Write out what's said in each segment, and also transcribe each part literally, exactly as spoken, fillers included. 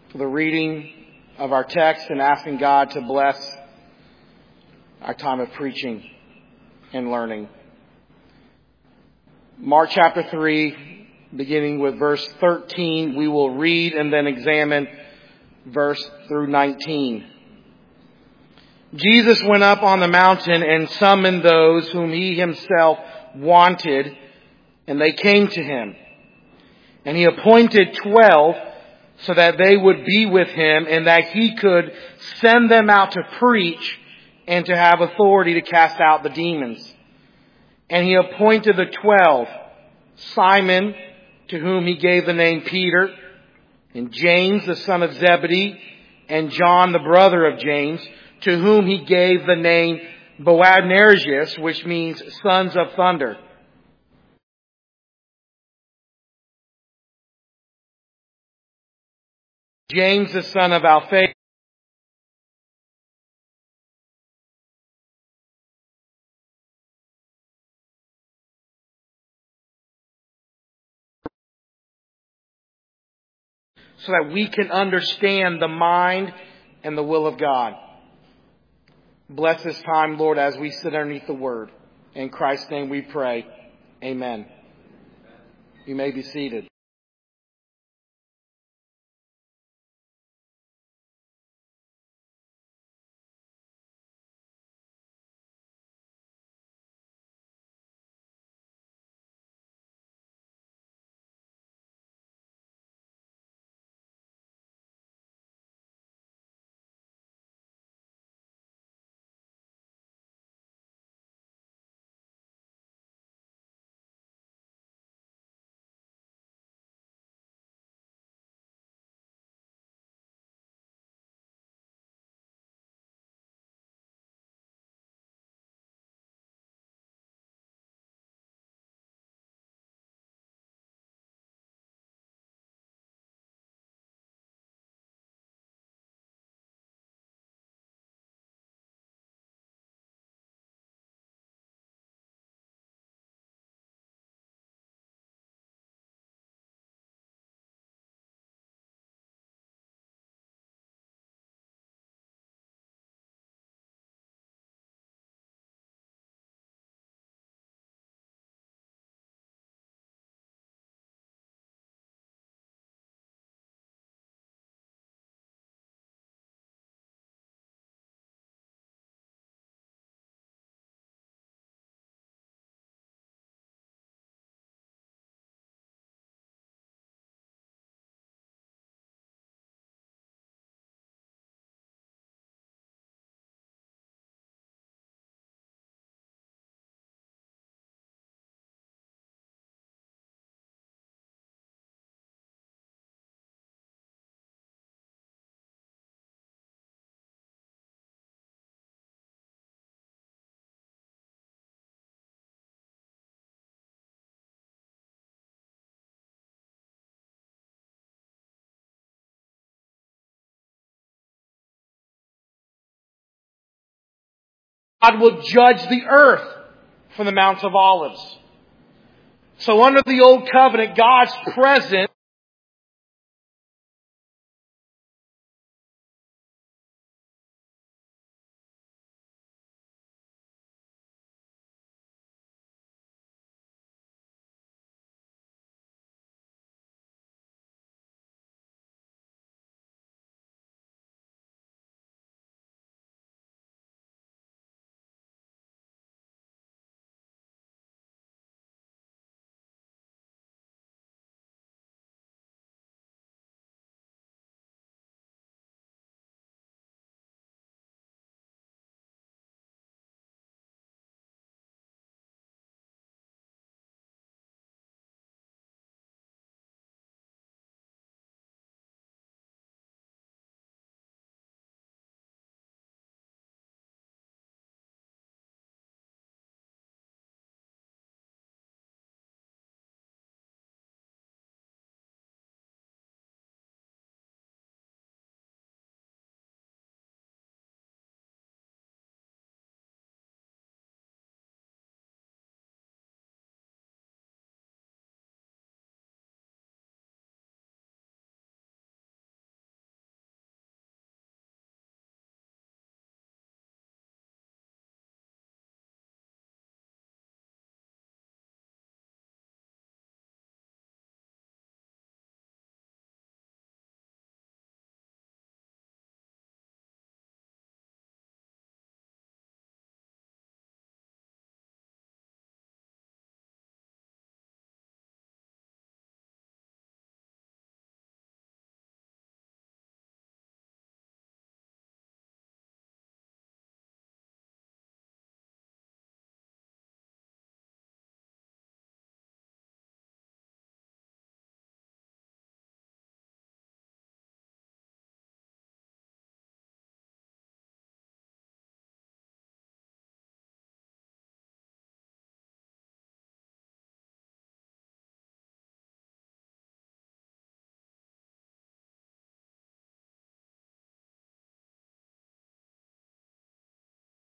for the reading of our text and asking God to bless our time of preaching and learning. Mark chapter three, beginning with verse thirteen, we will read and then examine verse through nineteen. Jesus went up on the mountain and summoned those whom he himself wanted, and they came to him. And he appointed twelve so that they would be with him and that he could send them out to preach and to have authority to cast out the demons. And he appointed the twelve, Simon, to whom he gave the name Peter, and James, the son of Zebedee, and John, the brother of James, to whom he gave the name Boanerges, which means sons of thunder. James, the son of Alphaeus, so that we can understand the mind and the will of God. Bless this time, Lord, as we sit underneath the Word. In Christ's name we pray. Amen. You may be seated. God will judge the earth from the Mount of Olives. So under the Old Covenant, God's presence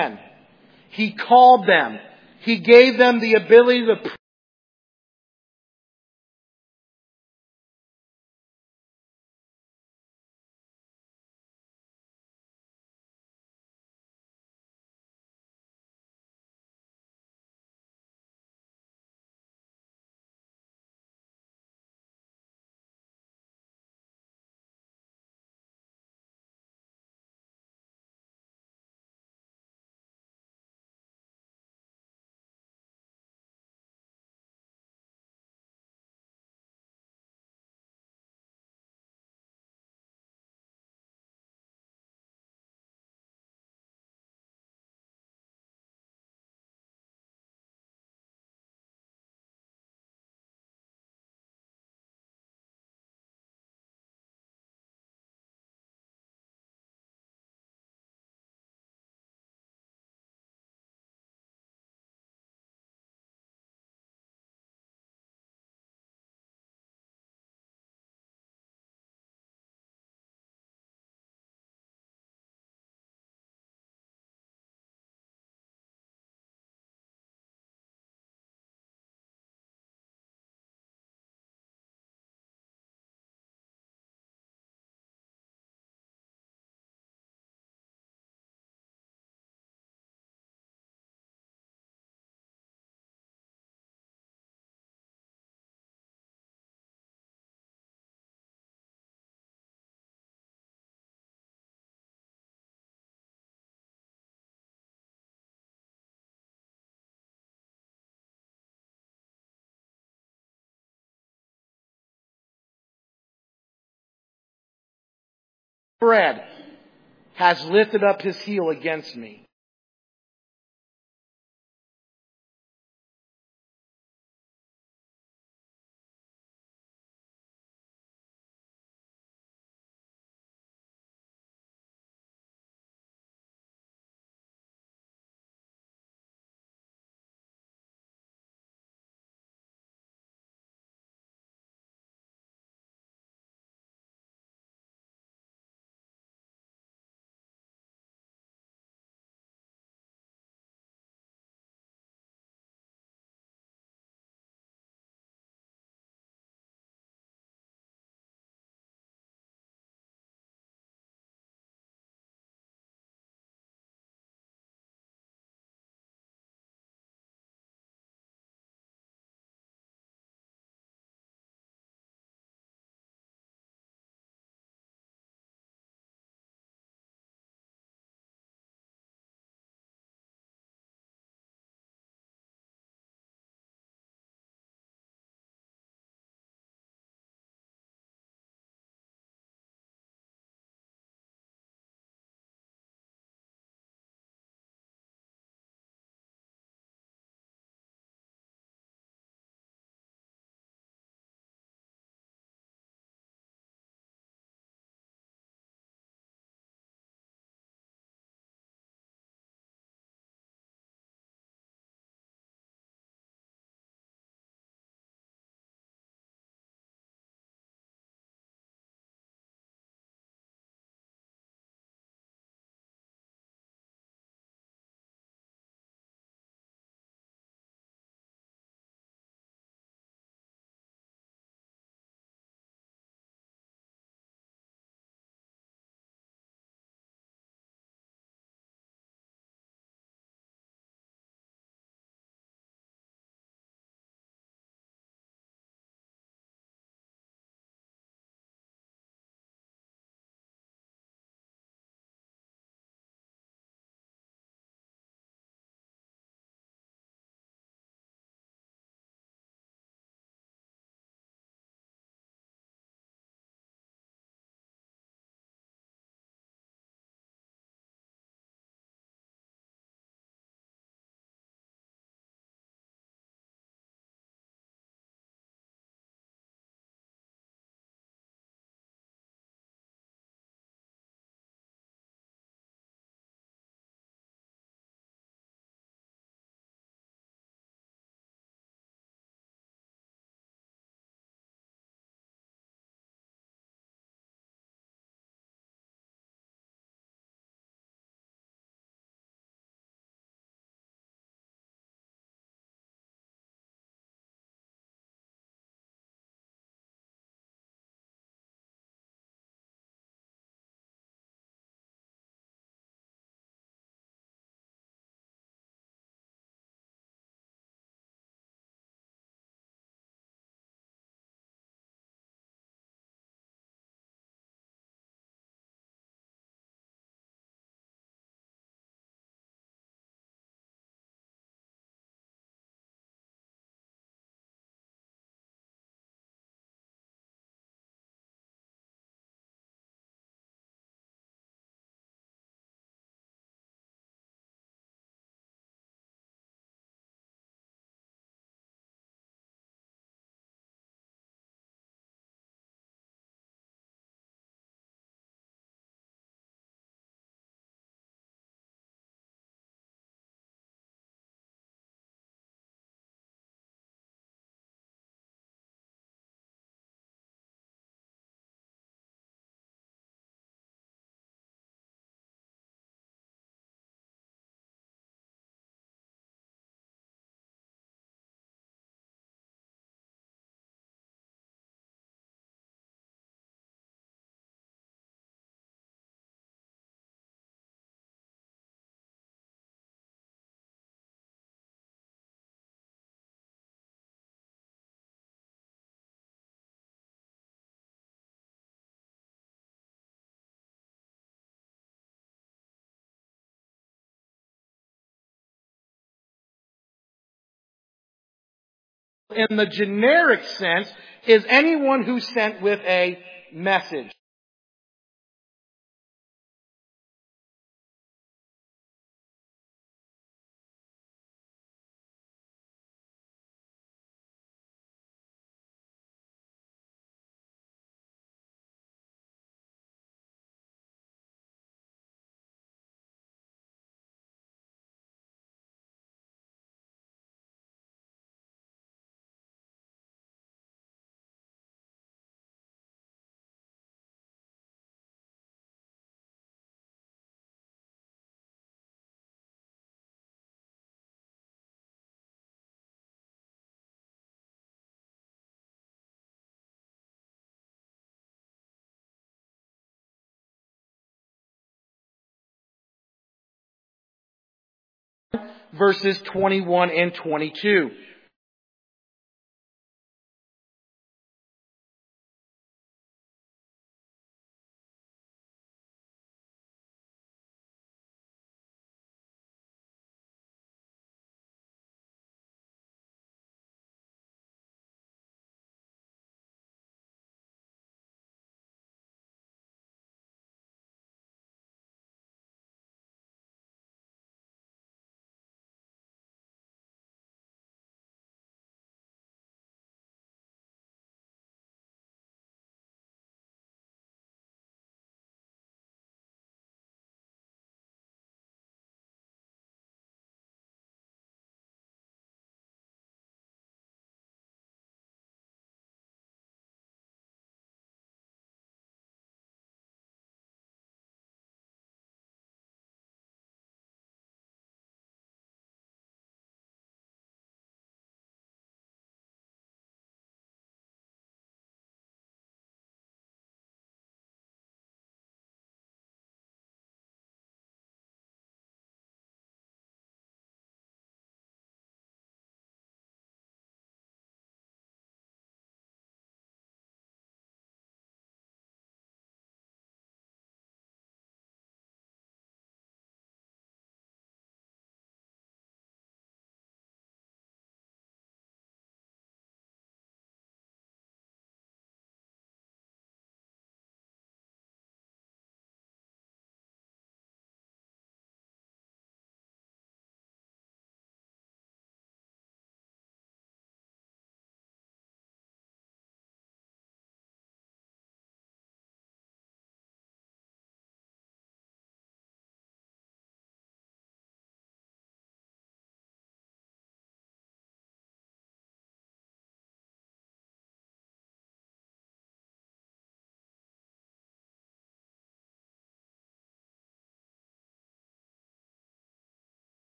He called them. He gave them the ability to bread has lifted up his heel against me. in the generic sense is anyone who's sent with a message. Verses twenty-one and twenty-two.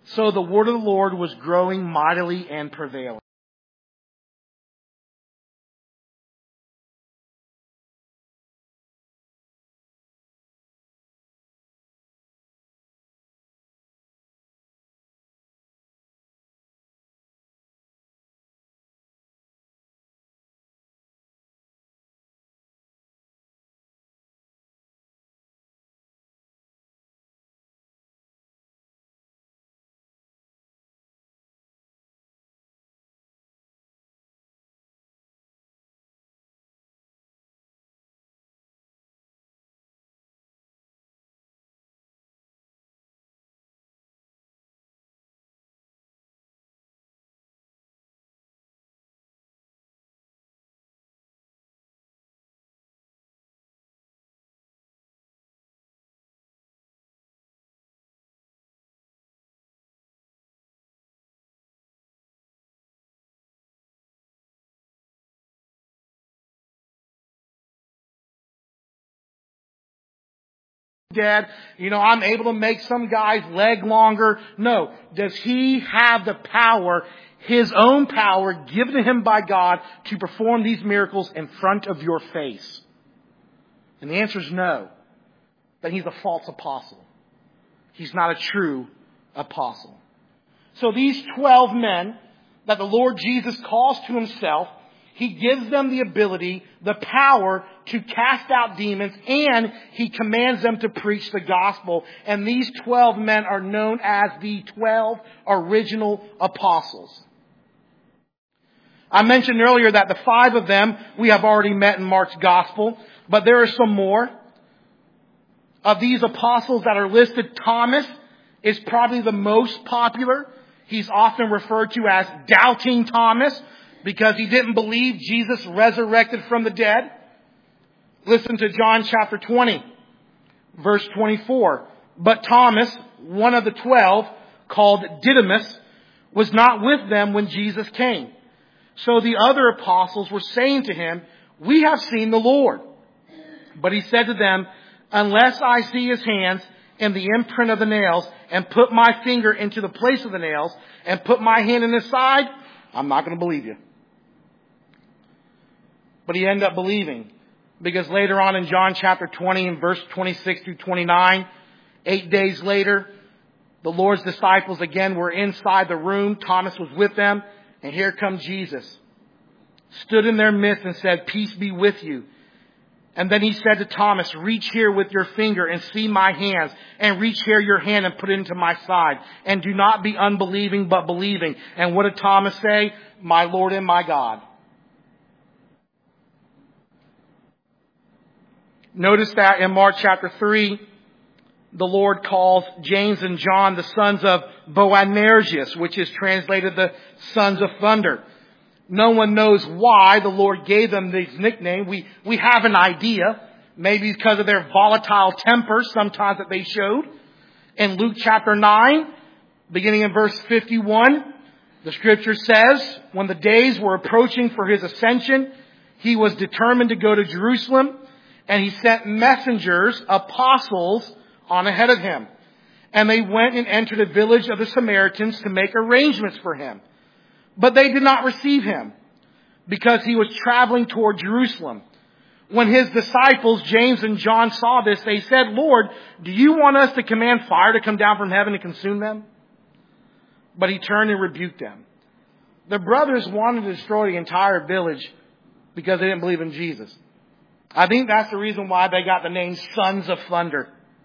So the word of the Lord was growing mightily and prevailing. Dad, you know, I'm able to make some guy's leg longer. No. Does he have the power, his own power given to him by God to perform these miracles in front of your face? And the answer is no. Then he's a false apostle. He's not a true apostle. So these twelve men that the Lord Jesus calls to himself, he gives them the ability, the power to cast out demons, and he commands them to preach the gospel. And these twelve men are known as the twelve original apostles. I mentioned earlier that the five of them we have already met in Mark's gospel, but there are some more. Of these apostles that are listed, Thomas is probably the most popular. He's often referred to as Doubting Thomas, because he didn't believe Jesus resurrected from the dead. Listen to John chapter twenty, verse twenty-four. But Thomas, one of the twelve, called Didymus, was not with them when Jesus came. So the other apostles were saying to him, "We have seen the Lord." But he said to them, "Unless I see his hands and the imprint of the nails, and put my finger into the place of the nails, and put my hand in his side, I'm not going to believe you." But he ended up believing, because later on in John chapter twenty and verse twenty-six through twenty-nine, eight days later, the Lord's disciples again were inside the room. Thomas was with them, and here comes Jesus. Stood in their midst and said, "Peace be with you." And then he said to Thomas, "Reach here with your finger and see my hands, and reach here your hand and put it into my side. And do not be unbelieving, but believing." And what did Thomas say? "My Lord and my God." Notice that in Mark chapter three, the Lord calls James and John the sons of Boanerges, which is translated the sons of thunder. No one knows why the Lord gave them these nicknames. We, we have an idea. Maybe because of their volatile temper sometimes that they showed. In Luke chapter nine, beginning in verse fifty-one, the scripture says, when the days were approaching for his ascension, he was determined to go to Jerusalem, and he sent messengers, apostles, on ahead of him. And they went and entered a village of the Samaritans to make arrangements for him. But they did not receive him, because he was traveling toward Jerusalem. When his disciples, James and John, saw this, they said, "Lord, do you want us to command fire to come down from heaven and consume them?" But he turned and rebuked them. The brothers wanted to destroy the entire village because they didn't believe in Jesus. I think that's the reason why they got the name Sons of Thunder.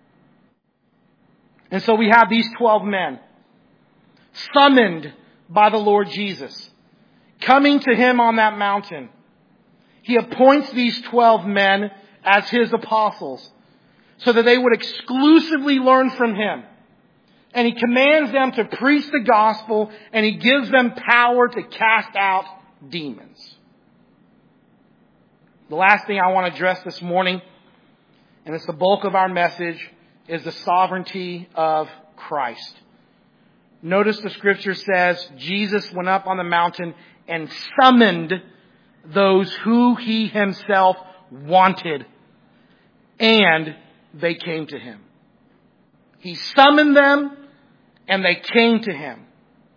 And so we have these twelve men summoned by the Lord Jesus, coming to him on that mountain. He appoints these twelve men as his apostles so that they would exclusively learn from him. And he commands them to preach the gospel, and he gives them power to cast out demons. The last thing I want to address this morning, and it's the bulk of our message, is the sovereignty of Christ. Notice the scripture says Jesus went up on the mountain and summoned those who he himself wanted, and they came to him. He summoned them and they came to him.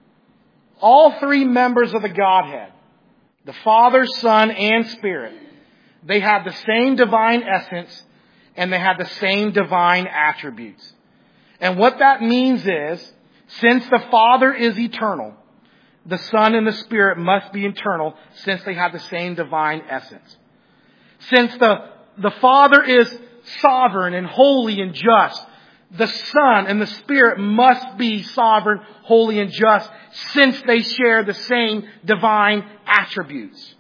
All three members of the Godhead, the Father, Son, and Spirit, they had the same divine essence and they had the same divine attributes. And what that means is, since the Father is eternal, the Son and the Spirit must be eternal since they have the same divine essence. Since the, the Father is sovereign and holy and just, the Son and the Spirit must be sovereign, holy, and just since they share the same divine attributes.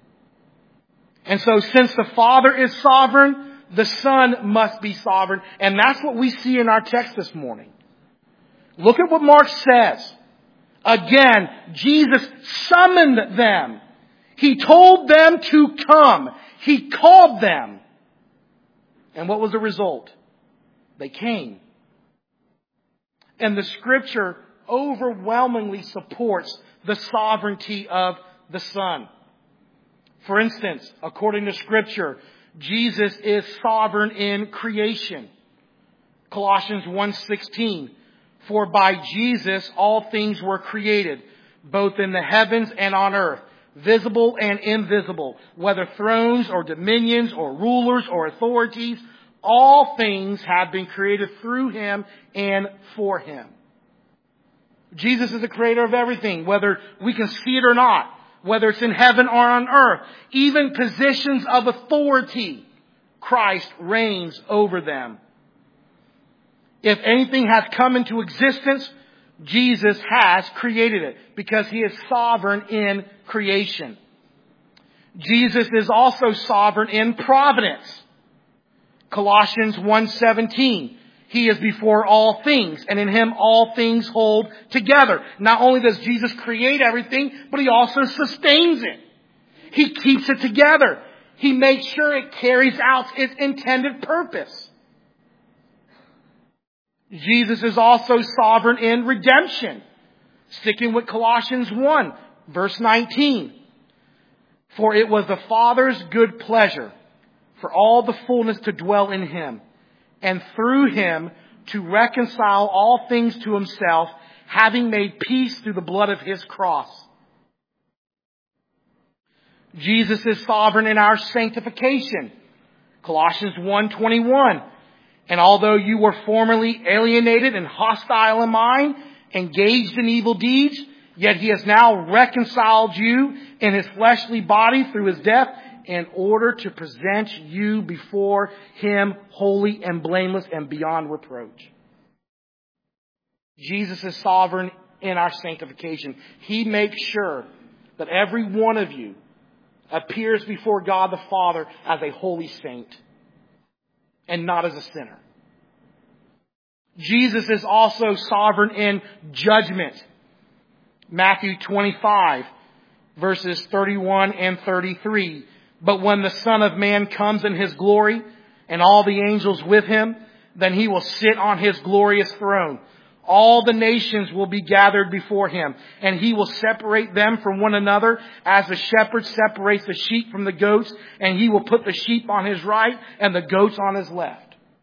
And so since the Father is sovereign, the Son must be sovereign. And that's what we see in our text this morning. Look at what Mark says. Again, Jesus summoned them. He told them to come. He called them. And what was the result? They came. And the Scripture overwhelmingly supports the sovereignty of the Son. For instance, according to Scripture, Jesus is sovereign in creation. Colossians one sixteen. For by Jesus all things were created, both in the heavens and on earth, visible and invisible, whether thrones or dominions or rulers or authorities, all things have been created through Him and for Him. Jesus is the creator of everything, whether we can see it or not, whether it's in heaven or on earth. Even positions of authority, Christ reigns over them. If anything has come into existence, Jesus has created it because He is sovereign in creation. Jesus is also sovereign in providence. Colossians one seventeen. He is before all things, and in Him all things hold together. Not only does Jesus create everything, but He also sustains it. He keeps it together. He makes sure it carries out its intended purpose. Jesus is also sovereign in redemption. Sticking with Colossians one, verse nineteen. For it was the Father's good pleasure for all the fullness to dwell in Him, and through Him to reconcile all things to Himself, having made peace through the blood of His cross. Jesus is sovereign in our sanctification. Colossians one twenty-one. And although you were formerly alienated and hostile in mind, engaged in evil deeds, yet He has now reconciled you in His fleshly body through His death, in order to present you before Him holy and blameless and beyond reproach. Jesus is sovereign in our sanctification. He makes sure that every one of you appears before God the Father as a holy saint and not as a sinner. Jesus is also sovereign in judgment. Matthew twenty-five, verses thirty-one and thirty-three. But when the Son of Man comes in His glory, and all the angels with Him, then He will sit on His glorious throne. All the nations will be gathered before Him, and He will separate them from one another as the shepherd separates the sheep from the goats, and He will put the sheep on His right and the goats on His left.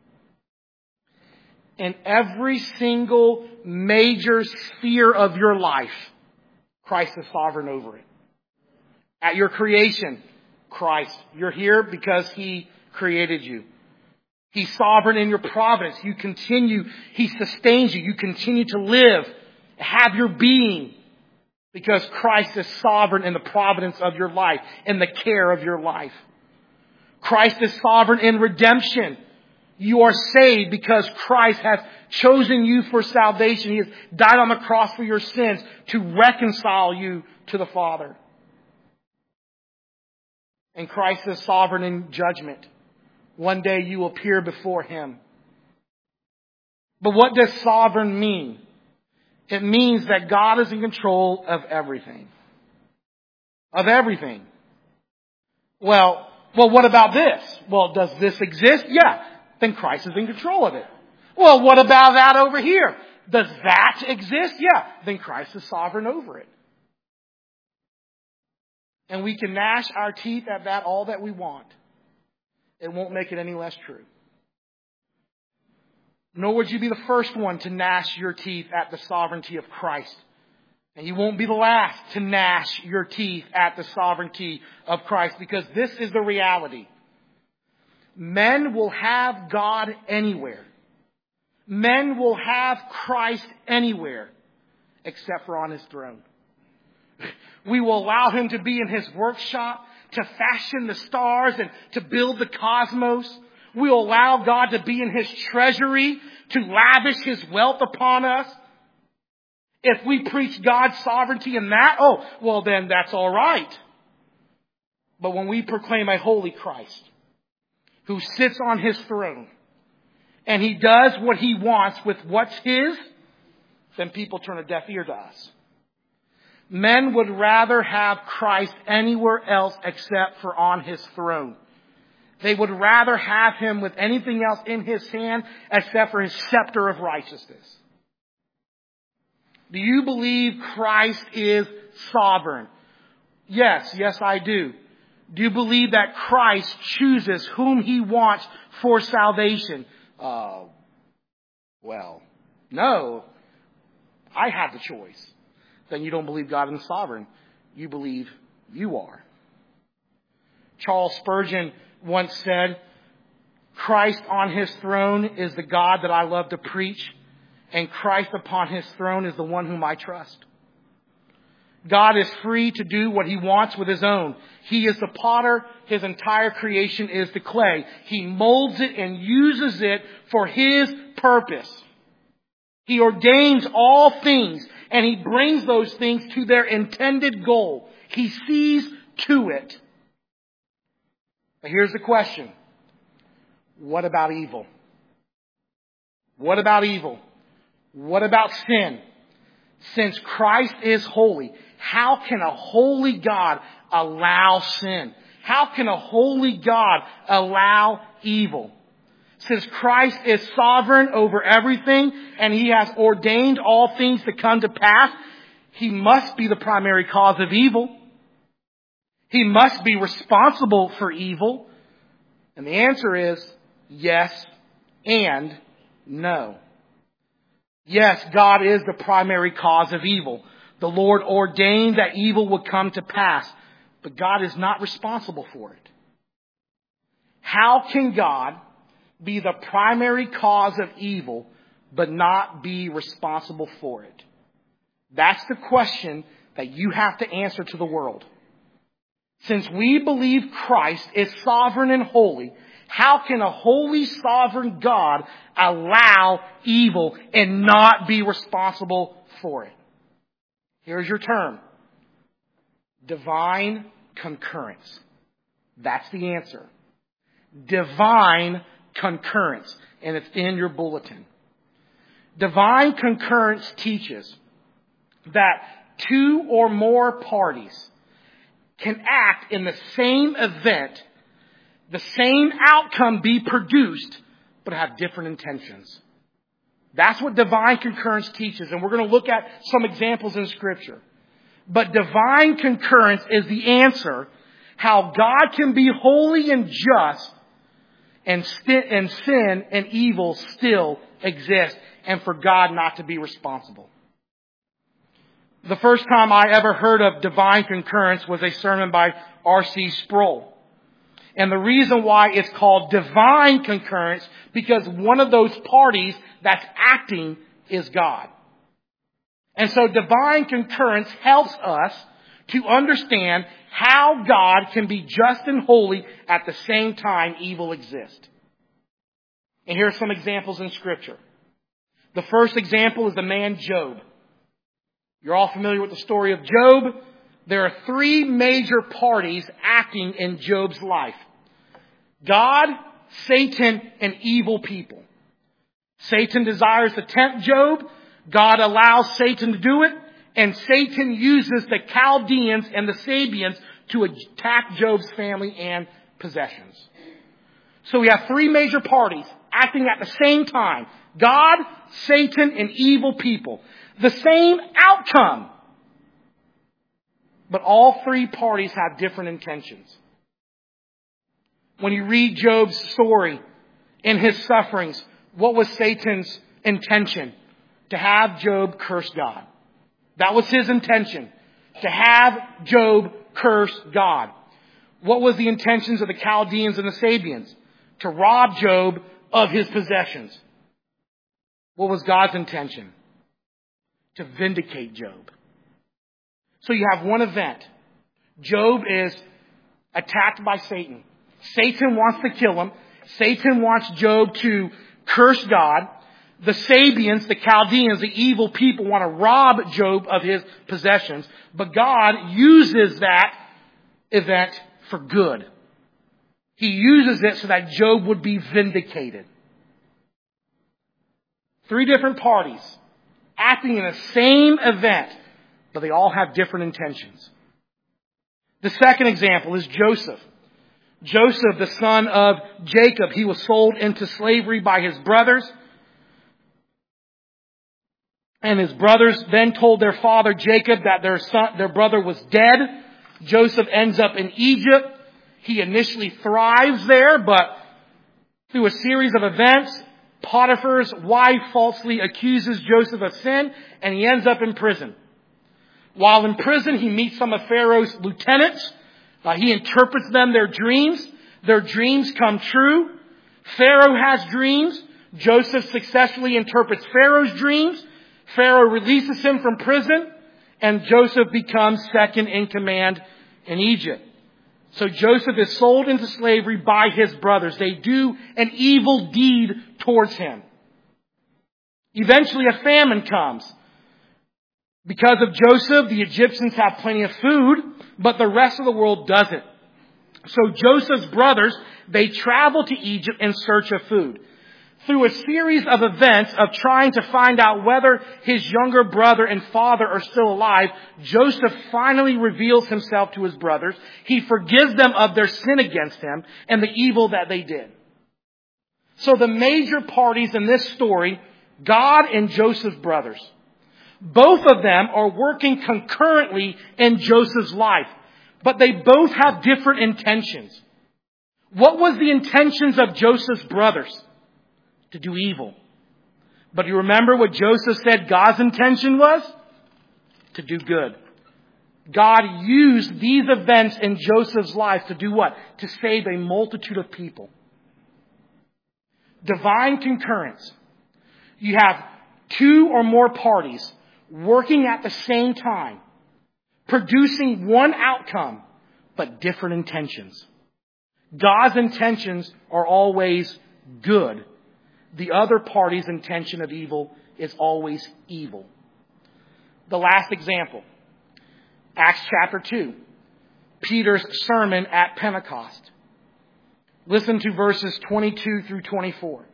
In every single major sphere of your life, Christ is sovereign over it. At your creation, Christ. You're here because He created you. He's sovereign in your providence. You continue, He sustains you. You continue to live, have your being, because Christ is sovereign in the providence of your life, in the care of your life. Christ is sovereign in redemption. You are saved because Christ has chosen you for salvation. He has died on the cross for your sins to reconcile you to the Father. And Christ is sovereign in judgment. One day you will appear before Him. But what does sovereign mean? It means that God is in control of everything. Of everything. Well, well, what about this? Well, does this exist? Yeah. Then Christ is in control of it. Well, what about that over here? Does that exist? Yeah. Then Christ is sovereign over it. And we can gnash our teeth at that all that we want. It won't make it any less true. Nor would you be the first one to gnash your teeth at the sovereignty of Christ. And you won't be the last to gnash your teeth at the sovereignty of Christ, because this is the reality. Men will have God anywhere. Men will have Christ anywhere except for on His throne. We will allow Him to be in His workshop, to fashion the stars and to build the cosmos. We will allow God to be in His treasury, to lavish His wealth upon us. If we preach God's sovereignty in that, oh, well then that's all right. But when we proclaim a holy Christ who sits on His throne and He does what He wants with what's His, then people turn a deaf ear to us. Men would rather have Christ anywhere else except for on His throne. They would rather have Him with anything else in His hand except for His scepter of righteousness. Do you believe Christ is sovereign? Yes, yes I do. Do you believe that Christ chooses whom He wants for salvation? Uh, well, no. I have the choice. Then you don't believe God is sovereign. You believe you are. Charles Spurgeon once said, Christ on His throne is the God that I love to preach, and Christ upon His throne is the one whom I trust. God is free to do what He wants with His own. He is the potter. His entire creation is the clay. He molds it and uses it for His purpose. He ordains all things, and He brings those things to their intended goal. He sees to it. But here's the question. What about evil? What about evil? What about sin? Since Christ is holy, how can a holy God allow sin? How can a holy God allow evil? Since Christ is sovereign over everything and He has ordained all things to come to pass, He must be the primary cause of evil. He must be responsible for evil. And the answer is yes and no. Yes, God is the primary cause of evil. The Lord ordained that evil would come to pass, but God is not responsible for it. How can God be the primary cause of evil, but not be responsible for it? That's the question that you have to answer to the world. Since we believe Christ is sovereign and holy, how can a holy, sovereign God allow evil and not be responsible for it? Here's your term. Divine concurrence. That's the answer. Divine concurrence. And it's in your bulletin. Divine concurrence teaches that two or more parties can act in the same event, the same outcome be produced, but have different intentions. That's what divine concurrence teaches. And we're going to look at some examples in Scripture. But divine concurrence is the answer how God can be holy and just and, st- and sin and evil still exist, and for God not to be responsible. The first time I ever heard of divine concurrence was a sermon by R C Sproul. And the reason why it's called divine concurrence, because one of those parties that's acting is God. And so divine concurrence helps us to understand how God can be just and holy at the same time evil exists. And here are some examples in Scripture. The first example is the man Job. You're all familiar with the story of Job. There are three major parties acting in Job's life: God, Satan, and evil people. Satan desires to tempt Job. God allows Satan to do it. And Satan uses the Chaldeans and the Sabians to attack Job's family and possessions. So we have three major parties acting at the same time: God, Satan, and evil people. The same outcome. But all three parties have different intentions. When you read Job's story and his sufferings, What was Satan's intention? To have Job curse God. That was his intention. To have Job curse God. What was the intentions of the Chaldeans and the Sabians? To rob Job of his possessions. What was God's intention? To vindicate Job. So you have one event. Job is attacked by Satan. Satan wants to kill him. Satan wants Job to curse God. The Sabians, the Chaldeans, the evil people want to rob Job of his possessions. But God uses that event for good. He uses it so that Job would be vindicated. Three different parties acting in the same event, but they all have different intentions. The second example is Joseph. Joseph, the son of Jacob, he was sold into slavery by his brothers. And his brothers then told their father Jacob that their son, their brother was dead. Joseph ends up in Egypt. He initially thrives there, but through a series of events, Potiphar's wife falsely accuses Joseph of sin, and he ends up in prison. While in prison, he meets some of Pharaoh's lieutenants. Uh, he interprets them their dreams. Their dreams come true. Pharaoh has dreams. Joseph successfully interprets Pharaoh's dreams. Pharaoh releases him from prison, and Joseph becomes second in command in Egypt. So Joseph is sold into slavery by his brothers. They do an evil deed towards him. Eventually a famine comes. Because of Joseph, the Egyptians have plenty of food, but the rest of the world doesn't. So Joseph's brothers, they travel to Egypt in search of food. Through a series of events of trying to find out whether his younger brother and father are still alive, Joseph finally reveals himself to his brothers. He forgives them of their sin against him and the evil that they did. So the major parties in this story, God and Joseph's brothers, both of them are working concurrently in Joseph's life, but they both have different intentions. What was the intentions of Joseph's brothers? To do evil. But you remember what Joseph said God's intention was? To do good. God used these events in Joseph's life to do what? To save a multitude of people. Divine concurrence. You have two or more parties working at the same time, producing one outcome, but different intentions. God's intentions are always good. The other party's intention of evil is always evil. The last example, Acts chapter two, Peter's sermon at Pentecost. Listen to verses twenty-two through twenty-four.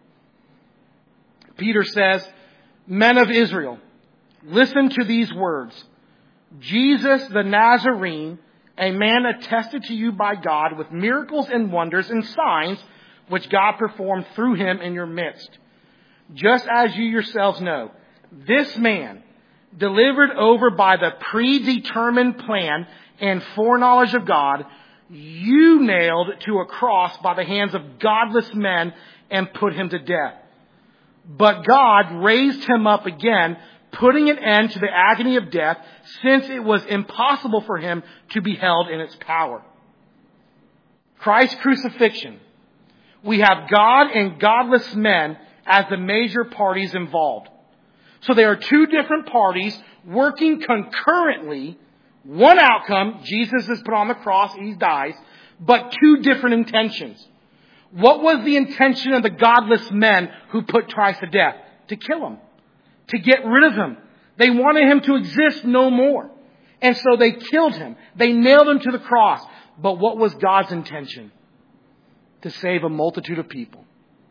Peter says, "Men of Israel, listen to these words. Jesus the Nazarene, a man attested to you by God with miracles and wonders and signs, which God performed through him in your midst. Just as you yourselves know, this man, delivered over by the predetermined plan and foreknowledge of God, you nailed to a cross by the hands of godless men and put him to death. But God raised him up again, putting an end to the agony of death, since it was impossible for him to be held in its power." Christ's crucifixion. We have God and godless men as the major parties involved. So there are two different parties working concurrently. One outcome, Jesus is put on the cross, he dies, but two different intentions. What was the intention of the godless men who put Christ to death? To kill him. To get rid of him. They wanted him to exist no more. And so they killed him. They nailed him to the cross. But what was God's intention? To save a multitude of people.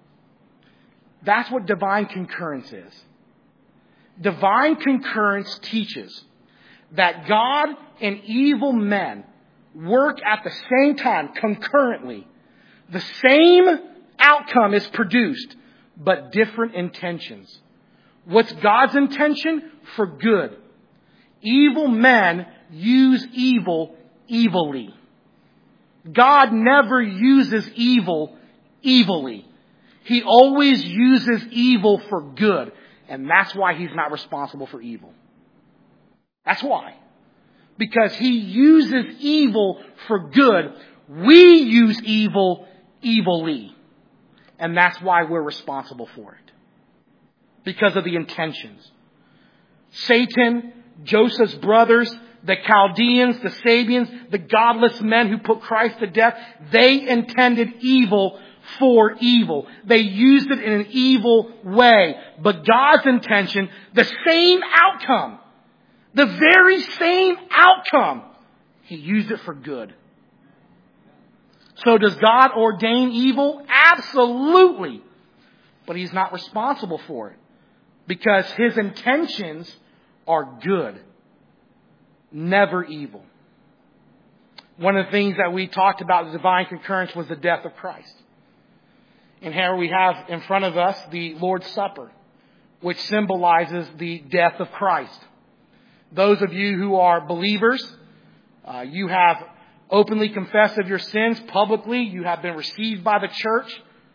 That's what divine concurrence is. Divine concurrence teaches that God and evil men work at the same time, concurrently. The same outcome is produced, but different intentions. What's God's intention? For good. Evil men use evil evilly. God never uses evil evilly. He always uses evil for good. And that's why He's not responsible for evil. That's why. Because He uses evil for good. We use evil evilly. And that's why we're responsible for it. Because of the intentions. Satan, Joseph's brothers, the Chaldeans, the Sabians, the godless men who put Christ to death, they intended evil for evil. They used it in an evil way. But God's intention, the same outcome, the very same outcome, He used it for good. So does God ordain evil? Absolutely. But He's not responsible for it. Because His intentions are good. Never evil. One of the things that we talked about, the divine concurrence, was the death of Christ. And here we have in front of us the Lord's Supper, which symbolizes the death of Christ. Those of you who are believers, uh, you have openly confessed of your sins publicly. You have been received by the church.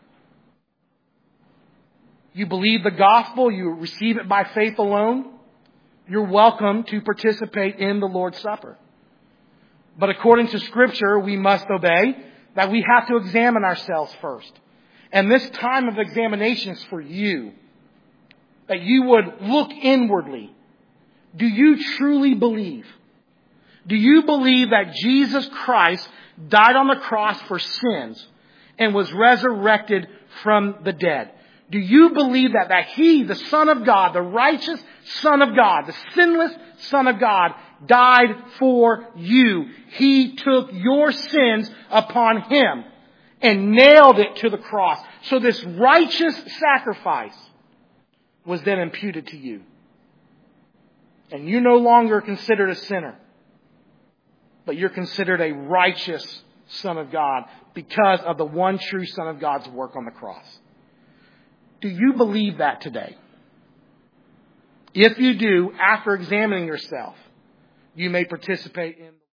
You believe the gospel. You receive it by faith alone. You're welcome to participate in the Lord's Supper. But according to Scripture, we must obey that we have to examine ourselves first. And this time of examination is for you. That you would look inwardly. Do you truly believe? Do you believe that Jesus Christ died on the cross for sins and was resurrected from the dead? Do you believe that, that He, the Son of God, the righteous Son of God, the sinless Son of God, died for you? He took your sins upon Him and nailed it to the cross. So this righteous sacrifice was then imputed to you. And you're no longer considered a sinner, but you're considered a righteous Son of God because of the one true Son of God's work on the cross. Do you believe that today? If you do, after examining yourself, you may participate in